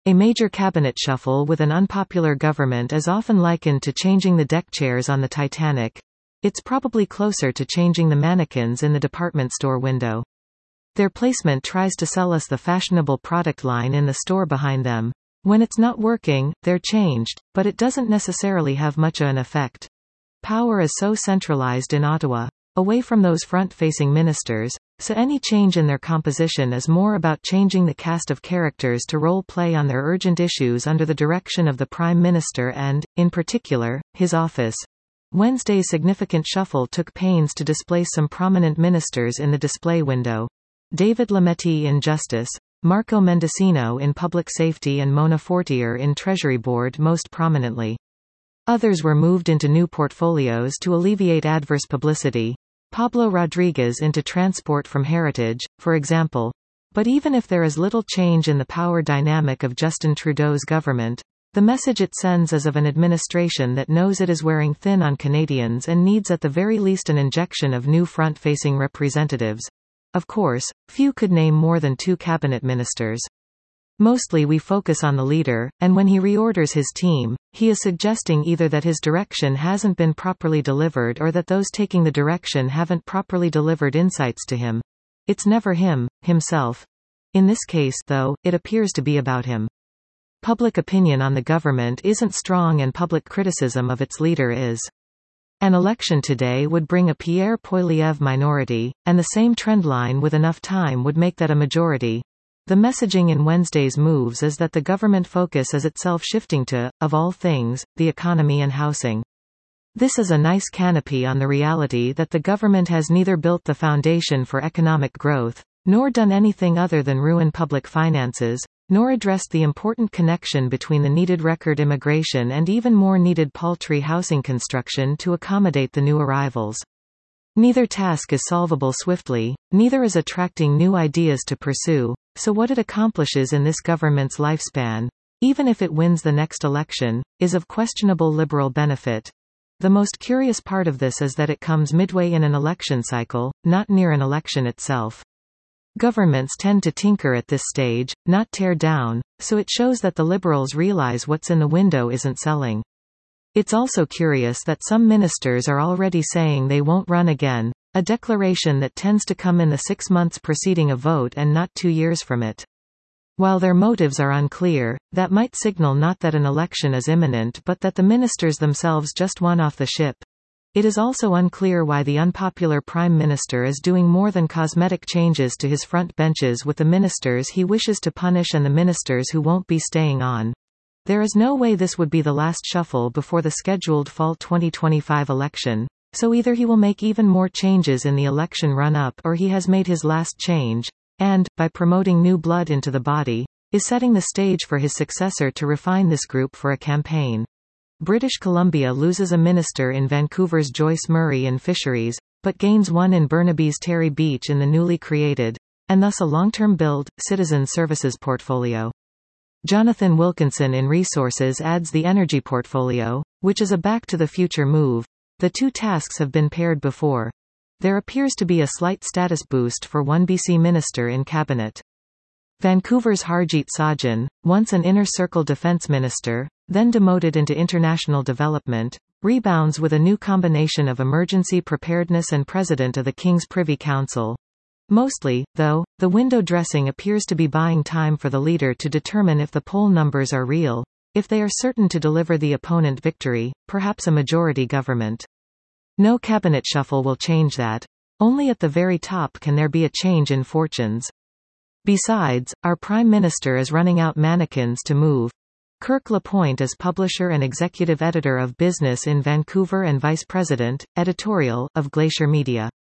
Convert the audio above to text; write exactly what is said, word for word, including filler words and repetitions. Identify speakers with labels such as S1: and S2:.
S1: A major cabinet shuffle with an unpopular government is often likened to changing the deck chairs on the Titanic. It's probably closer to changing the mannequins in the department store window. Their placement tries to sell us the fashionable product line in the store behind them. When it's not working, they're changed, but it doesn't necessarily have much of an effect. Power is so centralized in Ottawa, away from those front-facing ministers, so any change in their composition is more about changing the cast of characters to role-play on their urgent issues under the direction of the Prime Minister and, in particular, his office. Wednesday's significant shuffle took pains to displace some prominent ministers in the display window. David Lametti in Justice, Marco Mendicino in Public Safety and Mona Fortier in Treasury Board most prominently. Others were moved into new portfolios to alleviate adverse publicity. Pablo Rodriguez into Transport from Heritage, for example. But even if there is little change in the power dynamic of Justin Trudeau's government, the message it sends is of an administration that knows it is wearing thin on Canadians and needs at the very least an injection of new front-facing representatives. Of course, few could name more than two cabinet ministers. Mostly we focus on the leader, and when he reorders his team, he is suggesting either that his direction hasn't been properly delivered or that those taking the direction haven't properly delivered insights to him. It's never him, himself. In this case, though, it appears to be about him. Public opinion on the government isn't strong and public criticism of its leader is. An election today would bring a Pierre Poilievre minority, and the same trendline with enough time would make that a majority. The messaging in Wednesday's moves is that the government focus is itself shifting to, of all things, the economy and housing. This is a nice canopy on the reality that the government has neither built the foundation for economic growth, nor done anything other than ruin public finances, nor addressed the important connection between the needed record immigration and even more needed paltry housing construction to accommodate the new arrivals. Neither task is solvable swiftly, neither is attracting new ideas to pursue, so what it accomplishes in this government's lifespan, even if it wins the next election, is of questionable liberal benefit. The most curious part of this is that it comes midway in an election cycle, not near an election itself. Governments tend to tinker at this stage, not tear down, so it shows that the Liberals realize what's in the window isn't selling. It's also curious that some ministers are already saying they won't run again, a declaration that tends to come in the six months preceding a vote and not two years from it. While their motives are unclear, that might signal not that an election is imminent but that the ministers themselves just want off the ship. It is also unclear why the unpopular Prime Minister is doing more than cosmetic changes to his front benches with the ministers he wishes to punish and the ministers who won't be staying on. There is no way this would be the last shuffle before the scheduled fall twenty twenty-five election, so either he will make even more changes in the election run-up or he has made his last change, and, by promoting new blood into the body, is setting the stage for his successor to refine this group for a campaign. British Columbia loses a minister in Vancouver's Joyce Murray in Fisheries, but gains one in Burnaby's Terry Beach in the newly created, and thus a long-term build, citizen services portfolio. Jonathan Wilkinson in Resources adds the energy portfolio, which is a back-to-the-future move. The two tasks have been paired before. There appears to be a slight status boost for one B C minister in cabinet. Vancouver's Harjit Sajjan, once an inner-circle defence minister, then demoted into international development, rebounds with a new combination of emergency preparedness and president of the King's Privy Council. Mostly, though, the window dressing appears to be buying time for the leader to determine if the poll numbers are real, if they are certain to deliver the opponent victory, perhaps a majority government. No cabinet shuffle will change that. Only at the very top can there be a change in fortunes. Besides, our Prime Minister is running out mannequins to move. Kirk Lapointe is publisher and executive editor of Business in Vancouver and vice president, editorial, of Glacier Media.